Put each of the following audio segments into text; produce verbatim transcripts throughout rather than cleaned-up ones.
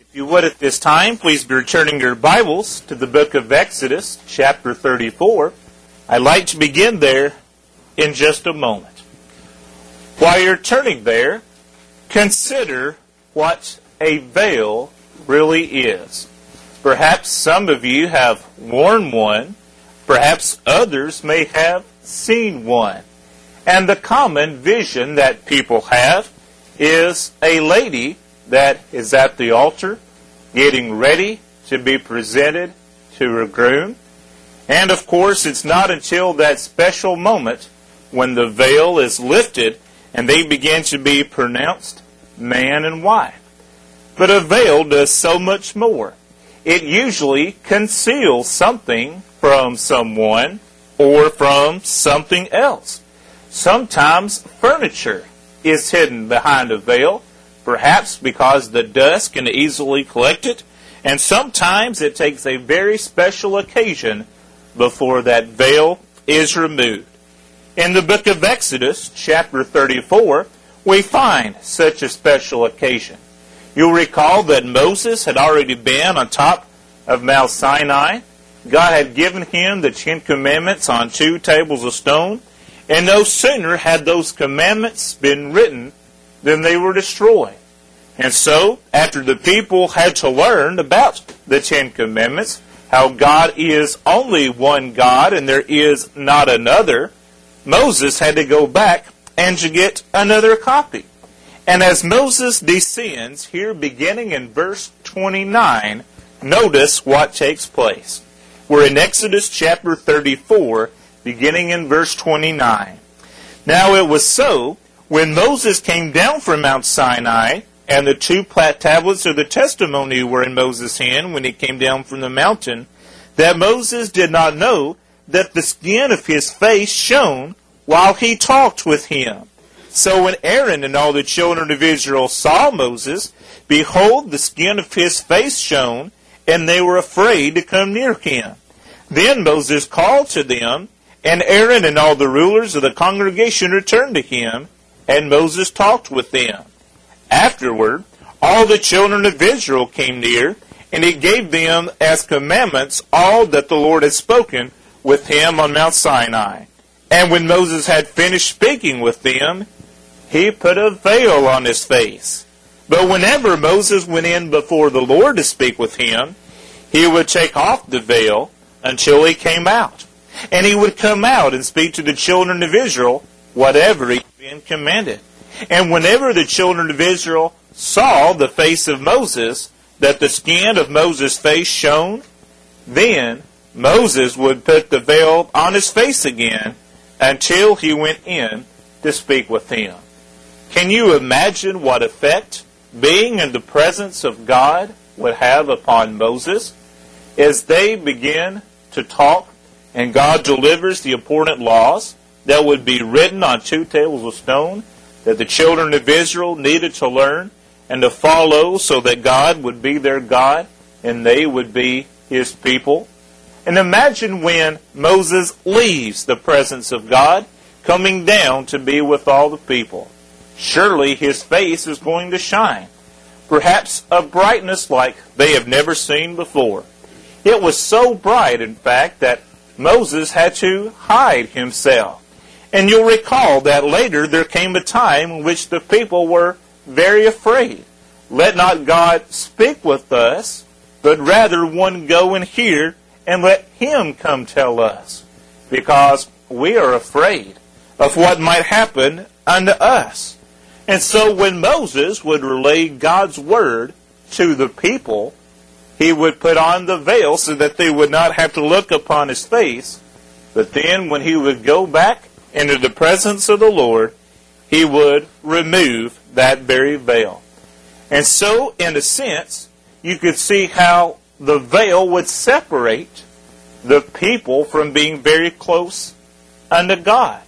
If you would at this time, please be returning your Bibles to the book of Exodus, chapter thirty-four. I'd like to begin there in just a moment. While you're turning there, consider what a veil really is. Perhaps some of you have worn one. Perhaps others may have seen one. And the common vision that people have is a lady that is at the altar getting ready to be presented to her groom. And of course, it's not until that special moment when the veil is lifted and they begin to be pronounced man and wife. But a veil does so much more. It usually conceals something from someone or from something else. Sometimes furniture is hidden behind a veil, perhaps because the dust can easily collect it, and sometimes it takes a very special occasion before that veil is removed. In the book of Exodus, chapter thirty-four, we find such a special occasion. You'll recall that Moses had already been on top of Mount Sinai. God had given him the Ten Commandments on two tables of stone, and no sooner had those commandments been written than they were destroyed. And so, after the people had to learn about the Ten Commandments, how God is only one God and there is not another, Moses had to go back and to get another copy. And as Moses descends, here beginning in verse twenty-nine, notice what takes place. We're in Exodus chapter thirty-four, beginning in verse twenty-nine. Now it was so, when Moses came down from Mount Sinai, and the two tablets of the testimony were in Moses' hand when he came down from the mountain, that Moses did not know that the skin of his face shone while he talked with him. So when Aaron and all the children of Israel saw Moses, behold, the skin of his face shone, and they were afraid to come near him. Then Moses called to them, and Aaron and all the rulers of the congregation returned to him, and Moses talked with them. Afterward, all the children of Israel came near, and he gave them as commandments all that the Lord had spoken with him on Mount Sinai. And when Moses had finished speaking with them, he put a veil on his face. But whenever Moses went in before the Lord to speak with him, he would take off the veil until he came out. And he would come out and speak to the children of Israel whatever he had been commanded. And whenever the children of Israel saw the face of Moses, that the skin of Moses' face shone, then Moses would put the veil on his face again until he went in to speak with him. Can you imagine what effect being in the presence of God would have upon Moses? As they begin to talk and God delivers the important laws that would be written on two tables of stone that the children of Israel needed to learn and to follow so that God would be their God and they would be His people. And imagine when Moses leaves the presence of God, coming down to be with all the people. Surely his face is going to shine. Perhaps a brightness like they have never seen before. It was so bright, in fact, that Moses had to hide himself. And you'll recall that later there came a time in which the people were very afraid. Let not God speak with us, but rather one go and hear, and let Him come tell us, because we are afraid of what might happen unto us. And so when Moses would relay God's word to the people, he would put on the veil so that they would not have to look upon his face. But then when he would go back into the presence of the Lord, he would remove that very veil. And so, in a sense, you could see how the veil would separate the people from being very close unto God.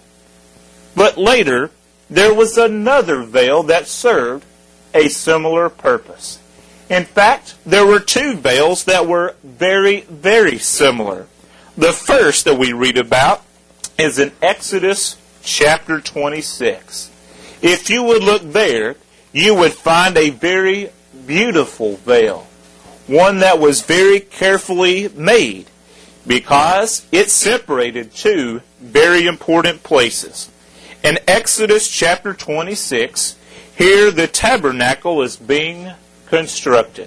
But later, there was another veil that served a similar purpose. In fact, there were two veils that were very, very similar. The first that we read about is in Exodus chapter twenty-six. If you would look there, you would find a very beautiful veil. one that was very carefully made, because it separated two very important places. In Exodus chapter twenty-six, here the tabernacle is being constructed.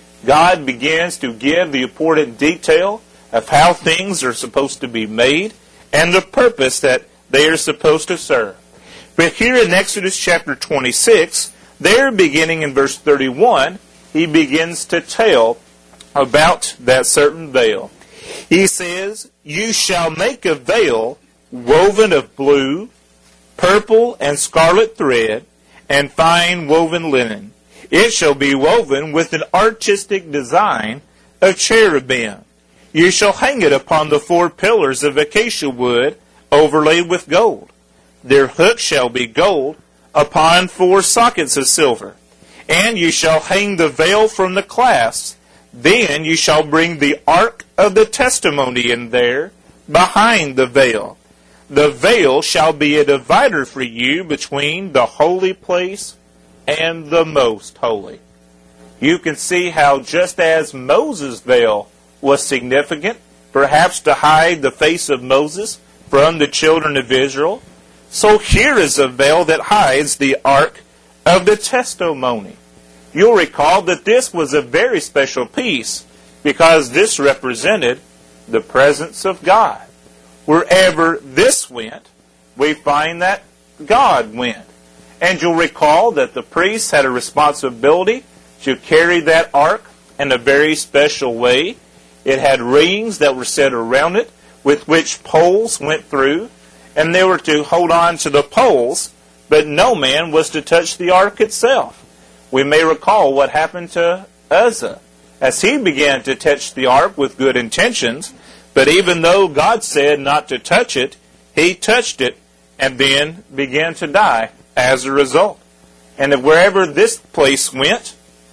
God begins to give the important detail of how things are supposed to be made and the purpose that they are supposed to serve. But here in Exodus chapter twenty-six, there beginning in verse thirty-one, he begins to tell about that certain veil. He says, "You shall make a veil woven of blue, purple, and scarlet thread, and fine woven linen. It shall be woven with an artistic design of cherubim. You shall hang it upon the four pillars of acacia wood overlaid with gold. Their hooks shall be gold upon four sockets of silver. And you shall hang the veil from the clasps. Then you shall bring the ark of the testimony in there behind the veil. The veil shall be a divider for you between the holy place and the most holy." You can see how just as Moses' veil was significant, perhaps to hide the face of Moses from the children of Israel, so here is a veil that hides the ark of the testimony. You'll recall that this was a very special piece because this represented the presence of God. Wherever this went, we find that God went. And you'll recall that the priests had a responsibility to carry that ark in a very special way. It had rings that were set around it with which poles went through, and they were to hold on to the poles, but no man was to touch the ark itself. We may recall what happened to Uzzah as he began to touch the ark with good intentions, but even though God said not to touch it, he touched it and then began to die as a result. And wherever this place went,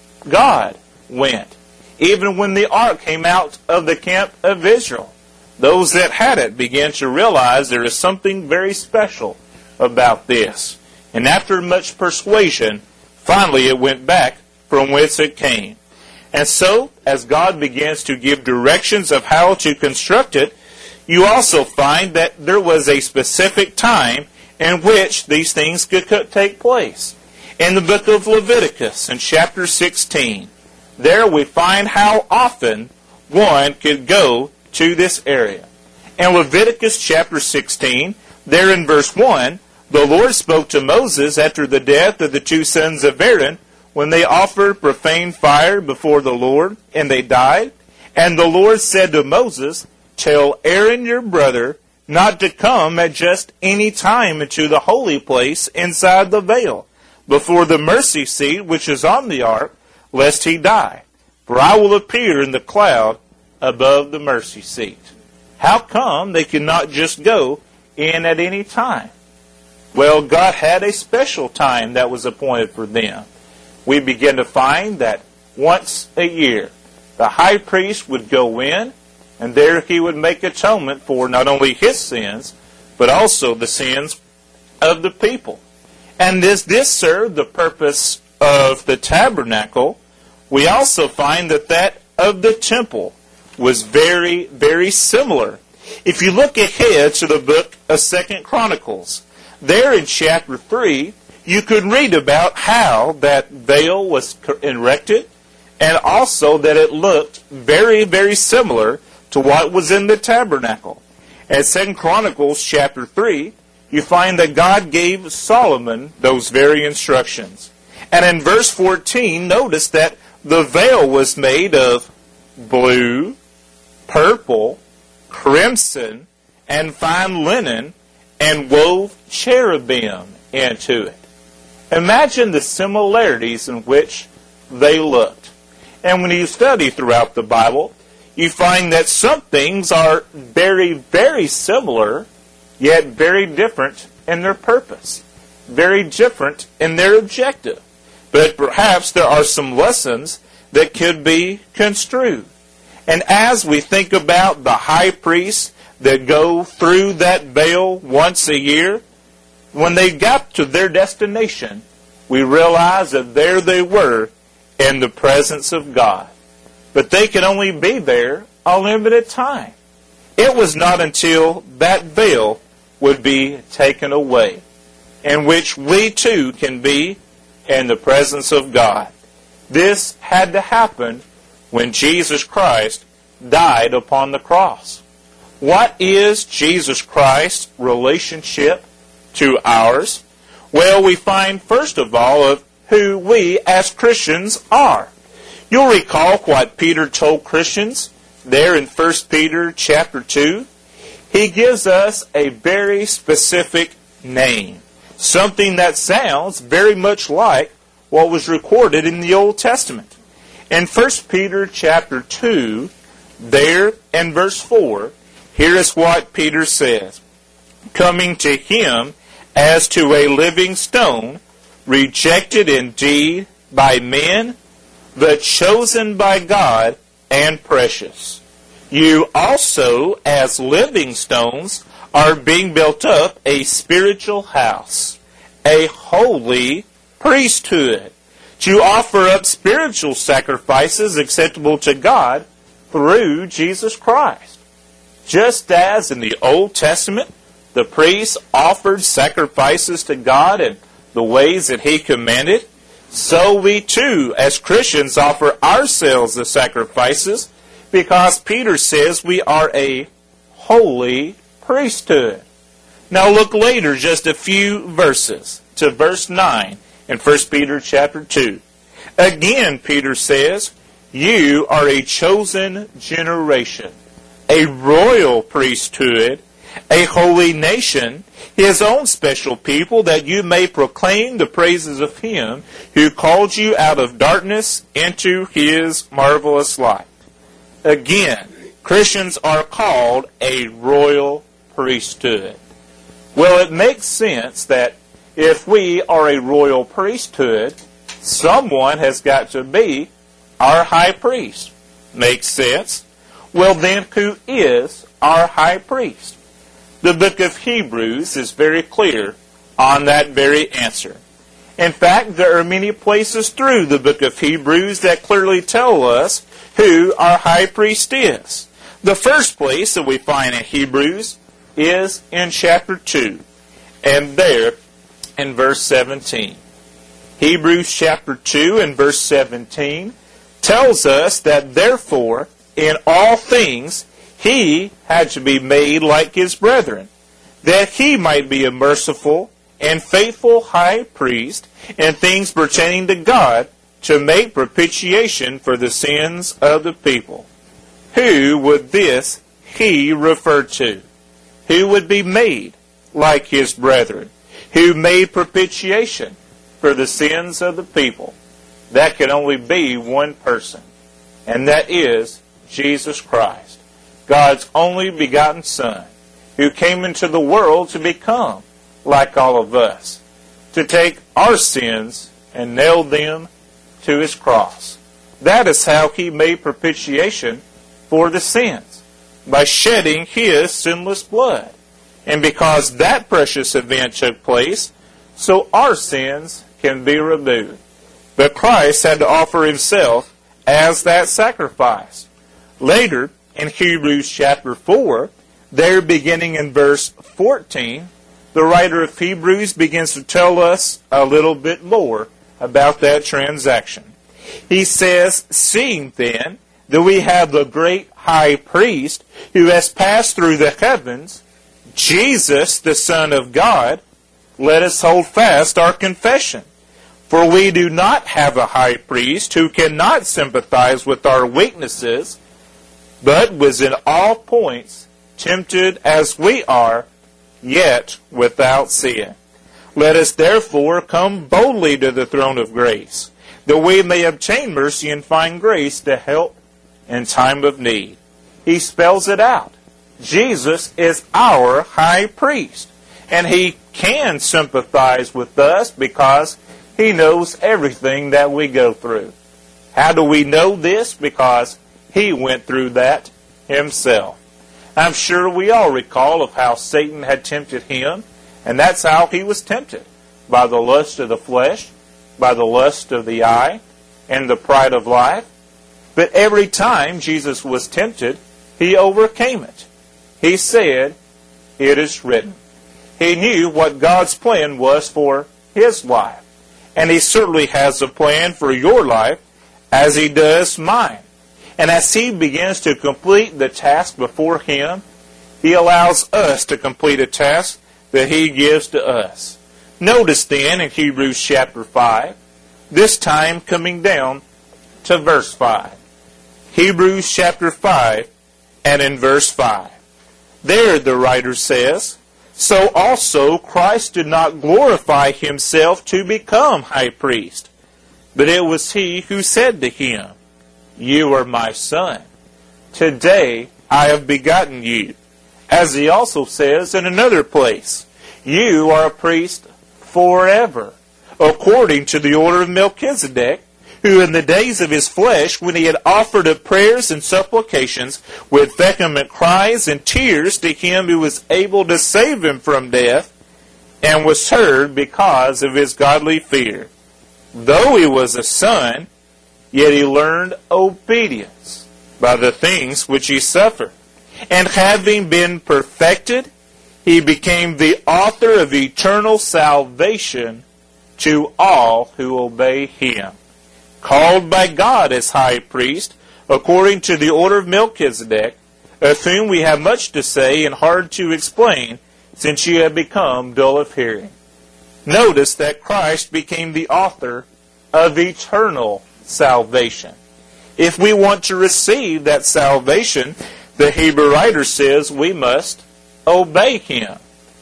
God went. Even when the ark came out of the camp of Israel, those that had it began to realize there is something very special about this. And after much persuasion, finally it went back from whence it came. And so, as God begins to give directions of how to construct it, you also find that there was a specific time in which these things could take place. In the book of Leviticus, in chapter sixteen, there we find how often one could go to this area. In Leviticus chapter sixteen, there in verse one, the Lord spoke to Moses after the death of the two sons of Aaron, when they offered profane fire before the Lord, and they died. And the Lord said to Moses, "Tell Aaron your brother not to come at just any time into the holy place inside the veil, before the mercy seat which is on the ark, lest he die. For I will appear in the cloud above the mercy seat." How come they could not just go in at any time? Well, God had a special time that was appointed for them. We begin to find that once a year, the high priest would go in, and there he would make atonement for not only his sins, but also the sins of the people. And as this served the purpose of the tabernacle, we also find that that of the temple was very, very similar. If you look ahead to the book of Second Chronicles, there in chapter three, you could read about how that veil was erected, and also that it looked very, very similar to what was in the tabernacle. In Second Chronicles chapter three, you find that God gave Solomon those very instructions. And in verse fourteen, notice that the veil was made of blue, purple, crimson, and fine linen, and wove cherubim into it. Imagine the similarities in which they looked. And when you study throughout the Bible, you find that some things are very, very similar, yet very different in their purpose, very different in their objective. But perhaps there are some lessons that could be construed. And as we think about the high priests that go through that veil once a year, when they got to their destination, we realize that there they were in the presence of God. but they could only be there a limited time. It was not until that veil would be taken away, in which we too can be in the presence of God. This had to happen when Jesus Christ died upon the cross. What is Jesus Christ's relationship to ours? Well, we find first of all of who we as Christians are. You'll recall what Peter told Christians there in First Peter chapter two. He gives us a very specific name, something that sounds very much like what was recorded in the Old Testament. In First Peter chapter two, there in verse four, here is what Peter says. Coming to him as to a living stone, rejected indeed by men, but chosen by God and precious. You also, as living stones, are being built up a spiritual house, a holy priesthood, to offer up spiritual sacrifices acceptable to God through Jesus Christ. Just as in the Old Testament, the priests offered sacrifices to God in the ways that He commanded, so we too, as Christians, offer ourselves as sacrifices, because Peter says we are a holy priesthood. Now look later, just a few verses, to verse nine in First Peter chapter two. Again, Peter says, you are a chosen generation, a royal priesthood, a holy nation, His own special people, that you may proclaim the praises of Him who called you out of darkness into His marvelous light. Again, Christians are called a royal priesthood. Well, it makes sense that if we are a royal priesthood, someone has got to be our high priest. Makes sense? Well, then, who is our high priest? The book of Hebrews is very clear on that very answer. In fact, there are many places through the book of Hebrews that clearly tell us who our high priest is. The first place that we find in Hebrews is in chapter two, and there in verse seventeen. Hebrews chapter two and verse seventeen tells us that therefore in all things He had to be made like His brethren, that He might be a merciful and faithful high priest in things pertaining to God, to make propitiation for the sins of the people. Who would this He refer to? Who would be made like His brethren? Who made propitiation for the sins of the people? That can only be one person, and that is Jesus Christ, God's only begotten Son, who came into the world to become like all of us, to take our sins and nail them to His cross. That is how He made propitiation for the sins, by shedding His sinless blood. And because that precious event took place, so our sins can be removed. But Christ had to offer Himself as that sacrifice. Later, in Hebrews chapter four, there beginning in verse fourteen, the writer of Hebrews begins to tell us a little bit more about that transaction. He says, seeing then that we have the great high priest who has passed through the heavens, Jesus, the Son of God, let us hold fast our confession. For we do not have a high priest who cannot sympathize with our weaknesses, but was in all points tempted as we are, yet without sin. Let us therefore come boldly to the throne of grace, that we may obtain mercy and find grace to help in time of need. He spells it out. Jesus is our high priest, and He can sympathize with us because He knows everything that we go through. How do we know this? Because He went through that Himself. I'm sure we all recall of how Satan had tempted Him, and that's how He was tempted, by the lust of the flesh, by the lust of the eye, and the pride of life. But every time Jesus was tempted, He overcame it. He said, "It is written." He knew what God's plan was for His life. And He certainly has a plan for your life, as He does mine. And as He begins to complete the task before Him, He allows us to complete a task that He gives to us. Notice then in Hebrews chapter five, this time coming down to verse five. Hebrews chapter five and in verse five. There the writer says, "So also Christ did not glorify Himself to become high priest, but it was He who said to Him, 'You are my Son. Today I have begotten you.' As He also says in another place, 'You are a priest forever, according to the order of Melchizedek, who in the days of his flesh, when he had offered up prayers and supplications with vehement cries and tears to Him who was able to save him from death, and was heard because of his godly fear. Though he was a son, yet he learned obedience by the things which he suffered. And having been perfected, He became the author of eternal salvation to all who obey Him, called by God as high priest, according to the order of Melchizedek, of whom we have much to say and hard to explain, since you have become dull of hearing." Notice that Christ became the author of eternal salvation. If we want to receive that salvation, the Hebrew writer says we must obey Him.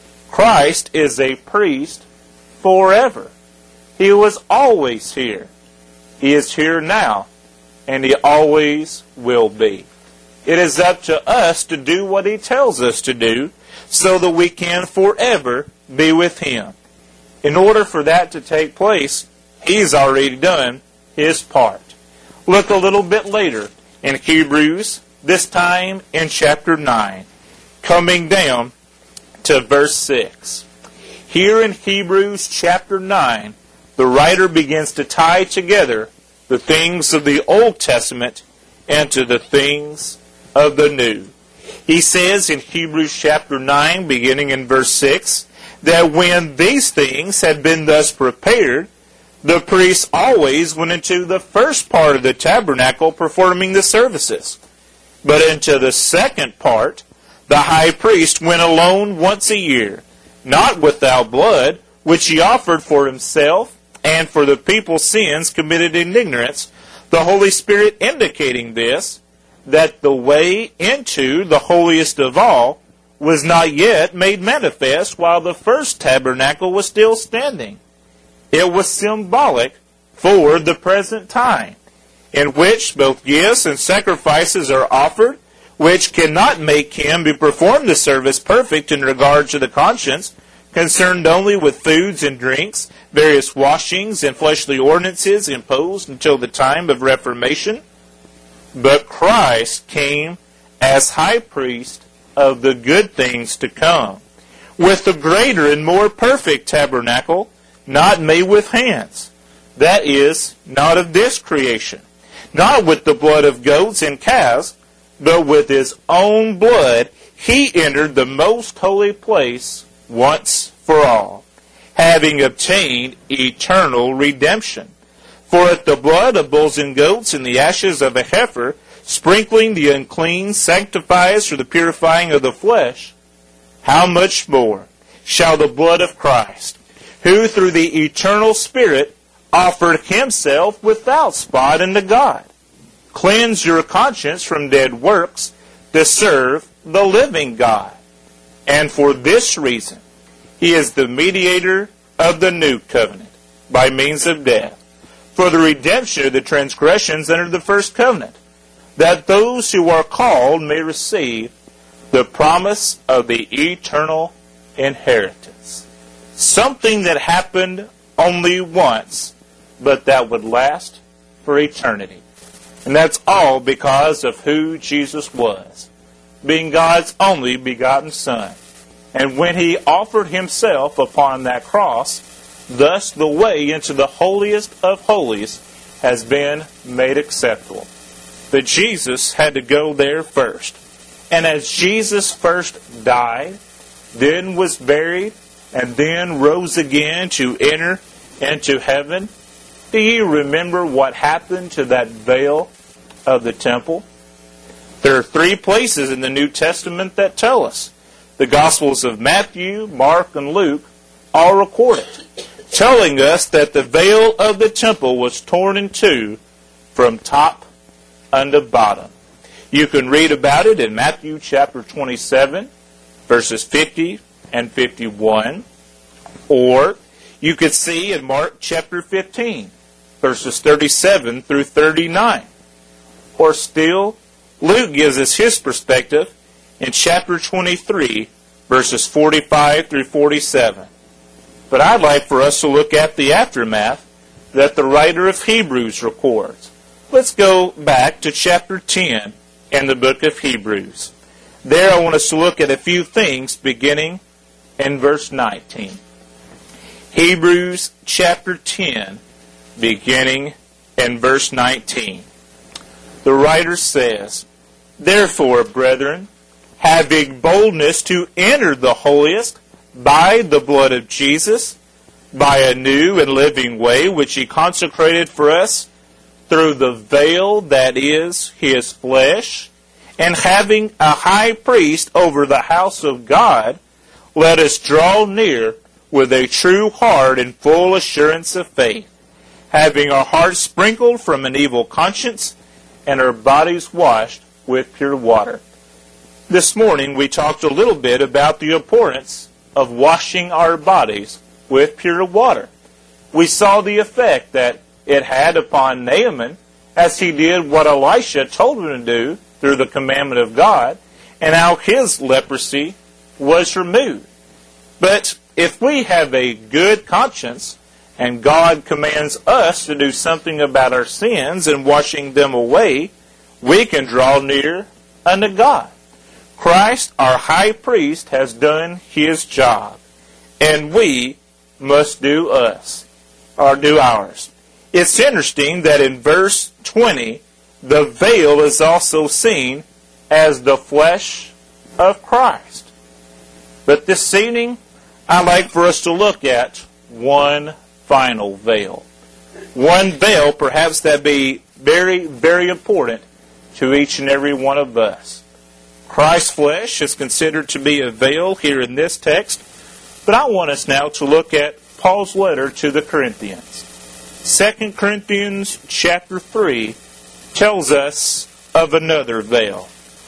Christ is a priest forever. He was always here. He is here now, and He always will be. It is up to us to do what He tells us to do, so that we can forever be with Him. In order for that to take place, He's already done His part. Look a little bit later in Hebrews, this time in chapter nine, coming down to verse six. Here in Hebrews chapter nine, the writer begins to tie together the things of the Old Testament into the things of the New. He says in Hebrews chapter nine, beginning in verse six, that when these things had been thus prepared, the priests always went into the first part of the tabernacle performing the services. But into the second part, the high priest went alone once a year, not without blood, which he offered for himself and for the people's sins committed in ignorance, the Holy Spirit indicating this, that the way into the holiest of all was not yet made manifest while the first tabernacle was still standing. It was symbolic for the present time, in which both gifts and sacrifices are offered, which cannot make him who performed the service perfect in regard to the conscience, concerned only with foods and drinks, various washings and fleshly ordinances imposed until the time of Reformation. But Christ came as high priest of the good things to come, with the greater and more perfect tabernacle, not made with hands, that is, not of this creation, not with the blood of goats and calves, but with His own blood He entered the most holy place once for all, having obtained eternal redemption. For if the blood of bulls and goats and the ashes of a heifer, sprinkling the unclean, sanctifies for the purifying of the flesh, how much more shall the blood of Christ, who through the eternal Spirit offered Himself without spot unto God, cleanse your conscience from dead works to serve the living God. And for this reason, He is the mediator of the new covenant, by means of death, for the redemption of the transgressions under the first covenant, that those who are called may receive the promise of the eternal inheritance. Something that happened only once, but that would last for eternity. And that's all because of who Jesus was, being God's only begotten Son. And when He offered Himself upon that cross, thus the way into the holiest of holies has been made acceptable. But Jesus had to go there first. And as Jesus first died, then was buried, and then rose again to enter into heaven, do you remember what happened to that veil of the temple? There are three places in the New Testament that tell us. The Gospels of Matthew, Mark, and Luke all record it, telling us that the veil of the temple was torn in two from top unto bottom. You can read about it in Matthew chapter twenty-seven, verses fifty and fifty-one. Or you could see in Mark chapter fifteen, verses thirty-seven through thirty-nine. Or still, Luke gives us his perspective in chapter twenty-three, verses forty-five through forty-seven. But I'd like for us to look at the aftermath that the writer of Hebrews records. Let's go back to chapter ten in the book of Hebrews. There I want us to look at a few things beginning in verse nineteen. Hebrews chapter ten, beginning in verse nineteen. The writer says, "Therefore, brethren, having boldness to enter the holiest by the blood of Jesus, by a new and living way which he consecrated for us through the veil that is his flesh, and having a high priest over the house of God, let us draw near with a true heart and full assurance of faith, having our hearts sprinkled from an evil conscience and our bodies washed with pure water." This morning we talked a little bit about the importance of washing our bodies with pure water. We saw the effect that it had upon Naaman as he did what Elisha told him to do through the commandment of God, and how his leprosy was removed. But if we have a good conscience, and God commands us to do something about our sins and washing them away, we can draw near unto God. Christ, our high priest, has done his job, and we must do us, or do ours. It's interesting that in verse twenty, the veil is also seen as the flesh of Christ. But this evening, I'd like for us to look at one final veil. One veil, perhaps, that be very, very important to each and every one of us. Christ's flesh is considered to be a veil here in this text, but I want us now to look at Paul's letter to the Corinthians. Second Corinthians chapter three tells us of another veil.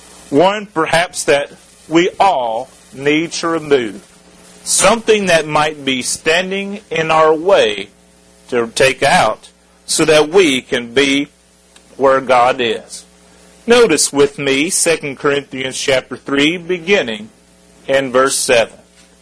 One perhaps that we all need to remove. Something that might be standing in our way to take out so that we can be where God is. Notice with me Second Corinthians chapter three, beginning in verse seven.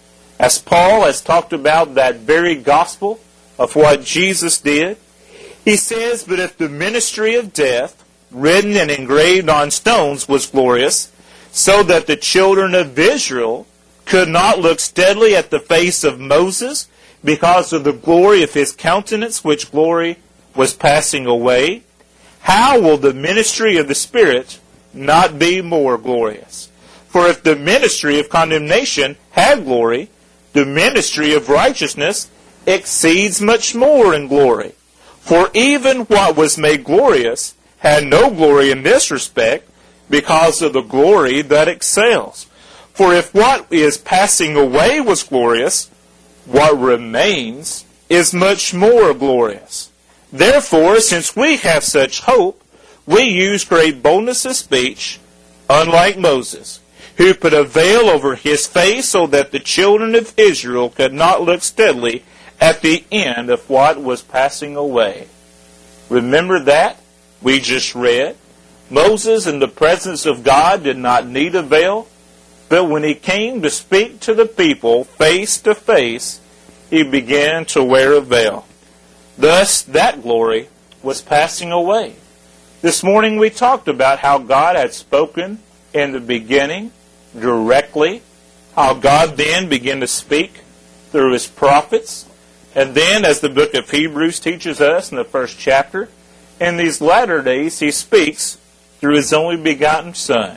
As Paul has talked about that very gospel of what Jesus did, he says, "But if the ministry of death, written and engraved on stones, was glorious, so that the children of Israel could not look steadily at the face of Moses because of the glory of his countenance, which glory was passing away, how will the ministry of the Spirit not be more glorious? For if the ministry of condemnation had glory, the ministry of righteousness exceeds much more in glory. For even what was made glorious had no glory in this respect, because of the glory that excels. For if what is passing away was glorious, what remains is much more glorious. Therefore, since we have such hope, we use great boldness of speech, unlike Moses, who put a veil over his face so that the children of Israel could not look steadily at the end of what was passing away." Remember that? We just read. Moses, in the presence of God, did not need a veil, but when he came to speak to the people face to face, he began to wear a veil. Thus, that glory was passing away. This morning we talked about how God had spoken in the beginning directly, how God then began to speak through his prophets, and then, as the book of Hebrews teaches us in the first chapter, in these latter days he speaks through His only begotten Son,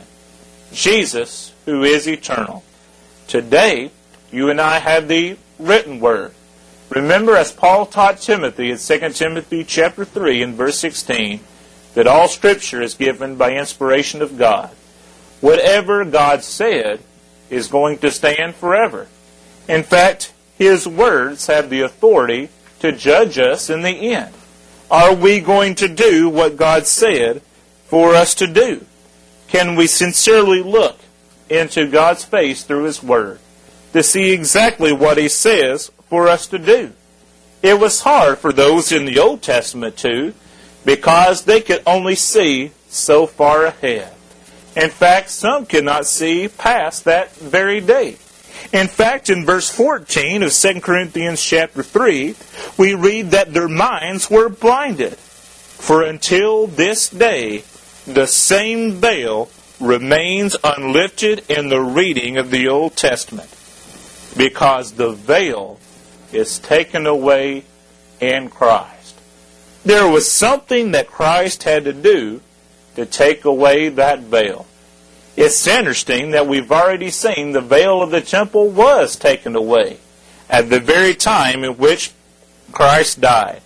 Jesus, who is eternal. Today, you and I have the written Word. Remember, as Paul taught Timothy in Second Timothy chapter three and verse sixteen, that all Scripture is given by inspiration of God. Whatever God said is going to stand forever. In fact, His words have the authority to judge us in the end. Are we going to do what God said for us to do? Can we sincerely look into God's face through His Word to see exactly what He says for us to do? It was hard for those in the Old Testament too, because they could only see so far ahead. In fact, some could not see past that very day. In fact, in verse fourteen of Second Corinthians chapter three, we read that their minds were blinded. For until this day, the same veil remains unlifted in the reading of the Old Testament, because the veil is taken away in Christ. There was something that Christ had to do to take away that veil. It's interesting that we've already seen the veil of the temple was taken away at the very time in which Christ died.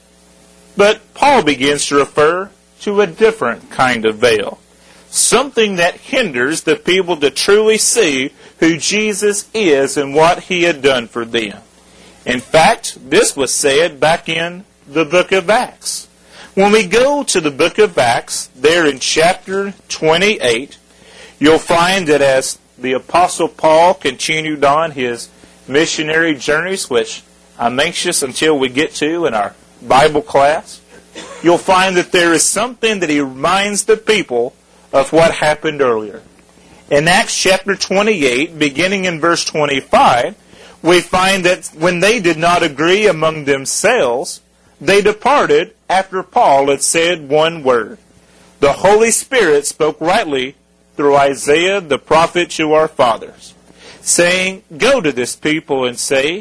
But Paul begins to refer to a different kind of veil, something that hinders the people to truly see who Jesus is and what He had done for them. In fact, this was said back in the book of Acts. When we go to the book of Acts, there in chapter twenty-eight, you'll find that as the Apostle Paul continued on his missionary journeys, which I'm anxious until we get to in our Bible class, you'll find that there is something that he reminds the people of what happened earlier. In Acts chapter twenty-eight, beginning in verse twenty-five, we find that when they did not agree among themselves, they departed after Paul had said one word. The Holy Spirit spoke rightly through Isaiah the prophet to our fathers, saying, Go to this people and say,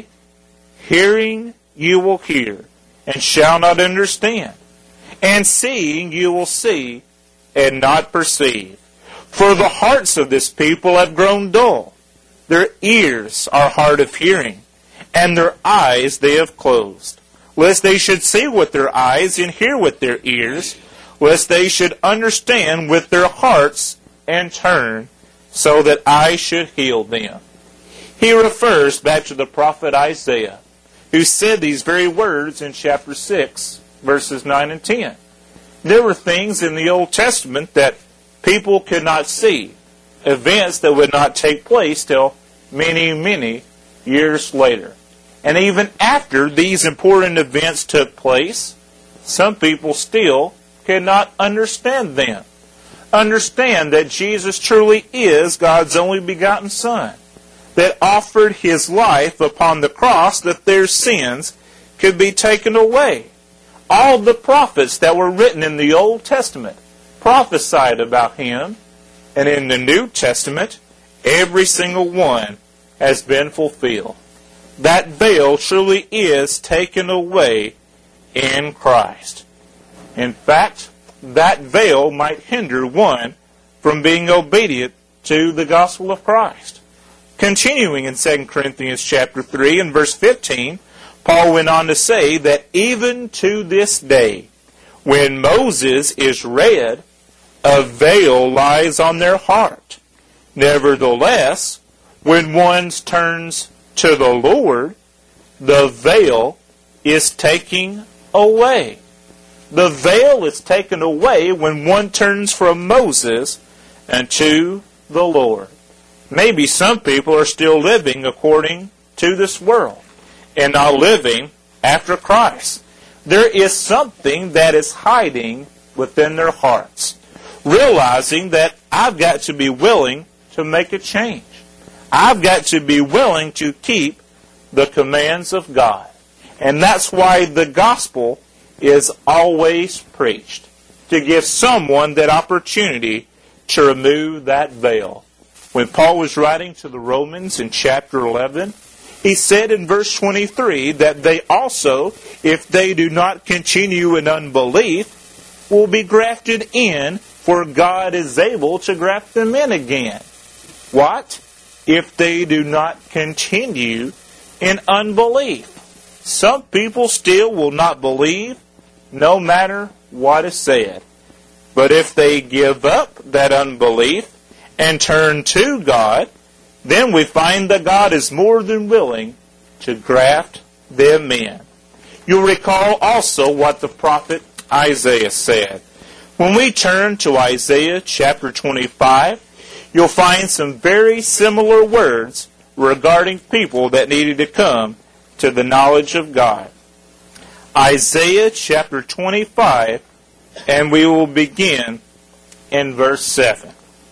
Hearing you will hear, and shall not understand, and seeing you will see, and not perceive. For the hearts of this people have grown dull. Their ears are hard of hearing, and their eyes they have closed, lest they should see with their eyes and hear with their ears, lest they should understand with their hearts and turn, so that I should heal them. He refers back to the prophet Isaiah, who said these very words in chapter six, verses nine and ten. There were things in the Old Testament that people could not see, events that would not take place till many, many years later. And even after these important events took place, some people still cannot understand them. Understand that Jesus truly is God's only begotten Son, that offered His life upon the cross that their sins could be taken away. All the prophets that were written in the Old Testament prophesied about Him, and in the New Testament, every single one has been fulfilled. That veil truly is taken away in Christ. In fact, that veil might hinder one from being obedient to the gospel of Christ. Continuing in Second Corinthians chapter three and verse fifteen, Paul went on to say that even to this day, when Moses is read, a veil lies on their heart. Nevertheless, when one turns to the Lord, the veil is taken away. The veil is taken away when one turns from Moses and to the Lord. Maybe some people are still living according to this world and not living after Christ. There is something that is hiding within their hearts, realizing that I've got to be willing to make a change. I've got to be willing to keep the commands of God. And that's why the gospel is always preached, to give someone that opportunity to remove that veil. When Paul was writing to the Romans in chapter eleven, he said in verse twenty-three that they also, if they do not continue in unbelief, will be grafted in for God is able to graft them in again. What? If they do not continue in unbelief. Some people still will not believe, no matter what is said. But if they give up that unbelief and turn to God, then we find that God is more than willing to graft them in. You'll recall also what the prophet Isaiah said. When we turn to Isaiah chapter twenty-five, you'll find some very similar words regarding people that needed to come to the knowledge of God. Isaiah chapter twenty-five, and we will begin in verse seven.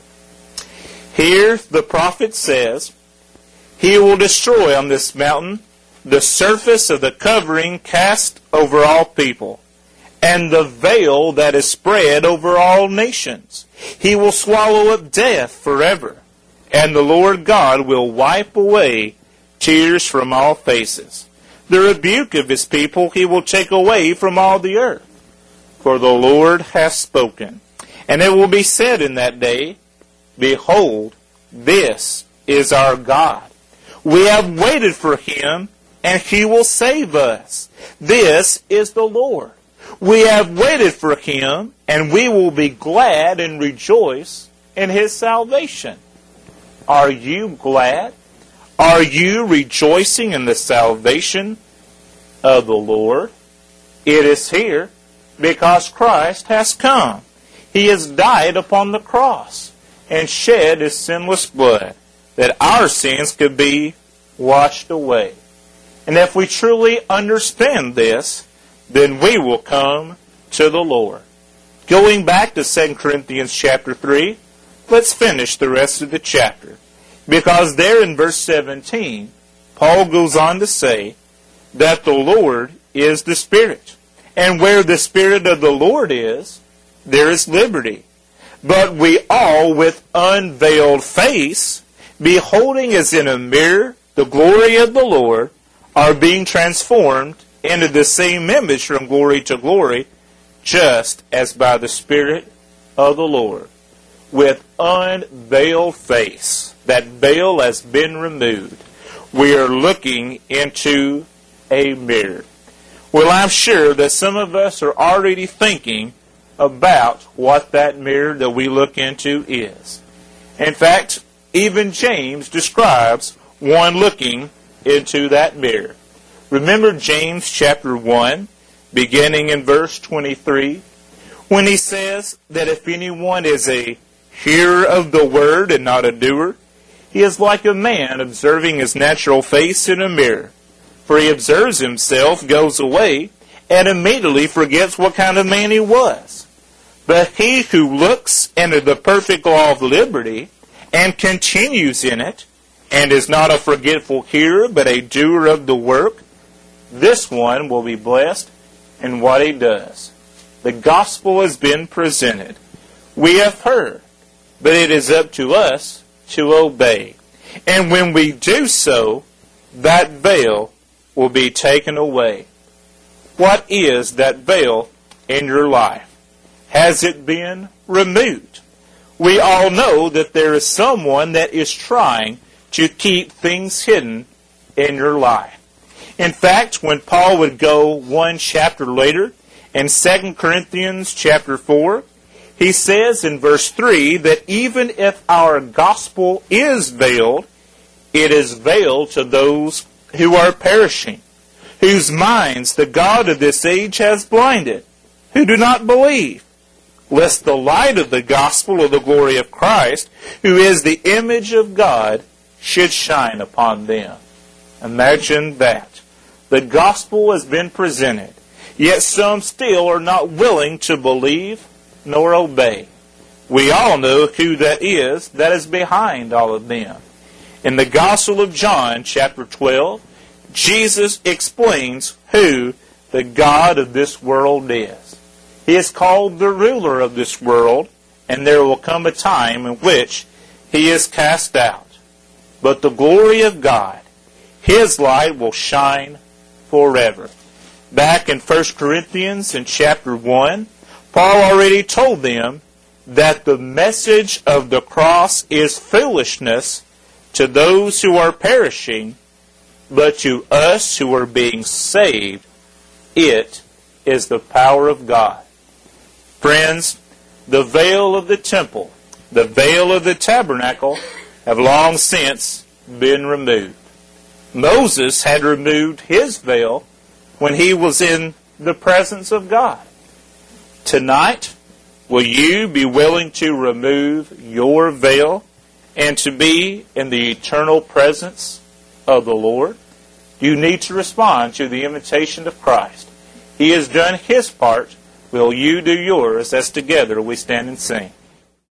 Here the prophet says, He will destroy on this mountain the surface of the covering cast over all people, and the veil that is spread over all nations. He will swallow up death forever, and the Lord God will wipe away tears from all faces. The rebuke of His people He will take away from all the earth. For the Lord hath spoken. And it will be said in that day, Behold, this is our God. We have waited for Him, and He will save us. This is the Lord. We have waited for Him, and we will be glad and rejoice in His salvation. Are you glad? Are you rejoicing in the salvation of the Lord? It is here because Christ has come. He has died upon the cross and shed His sinless blood that our sins could be washed away. And if we truly understand this, then we will come to the Lord. Going back to Second Corinthians chapter three, let's finish the rest of the chapter. Because there in verse seventeen, Paul goes on to say that the Lord is the Spirit. And where the Spirit of the Lord is, there is liberty. But we all with unveiled face, beholding as in a mirror the glory of the Lord, are being transformed into the same image from glory to glory, just as by the Spirit of the Lord. With unveiled face, that veil has been removed. We are looking into a mirror. Well, I'm sure that some of us are already thinking about what that mirror that we look into is. In fact, even James describes one looking into that mirror. Remember James chapter one, beginning in verse twenty-three, when he says that if anyone is a hearer of the word and not a doer, he is like a man observing his natural face in a mirror. For he observes himself, goes away, and immediately forgets what kind of man he was. But he who looks into the perfect law of liberty and continues in it, and is not a forgetful hearer, but a doer of the work, this one will be blessed in what he does. The gospel has been presented. We have heard, but it is up to us to obey. And when we do so, that veil will be taken away. What is that veil in your life? Has it been removed? We all know that there is someone that is trying to keep things hidden in your life. In fact, when Paul would go one chapter later, in Second Corinthians chapter four, he says in verse three that even if our gospel is veiled, it is veiled to those who are perishing, whose minds the God of this age has blinded, who do not believe, lest the light of the gospel of the glory of Christ, who is the image of God, should shine upon them. Imagine that. The gospel has been presented, yet some still are not willing to believe nor obey. We all know who that is that is behind all of them. In the Gospel of John, chapter twelve, Jesus explains who the God of this world is. He is called the ruler of this world, and there will come a time in which he is cast out. But the glory of God, His light will shine forever. Back in First Corinthians in chapter one, Paul already told them that the message of the cross is foolishness to those who are perishing, but to us who are being saved, it is the power of God. Friends, the veil of the temple, the veil of the tabernacle, have long since been removed. Moses had removed his veil when he was in the presence of God. Tonight, will you be willing to remove your veil and to be in the eternal presence of the Lord? You need to respond to the invitation of Christ. He has done His part. Will you do yours as together we stand and sing?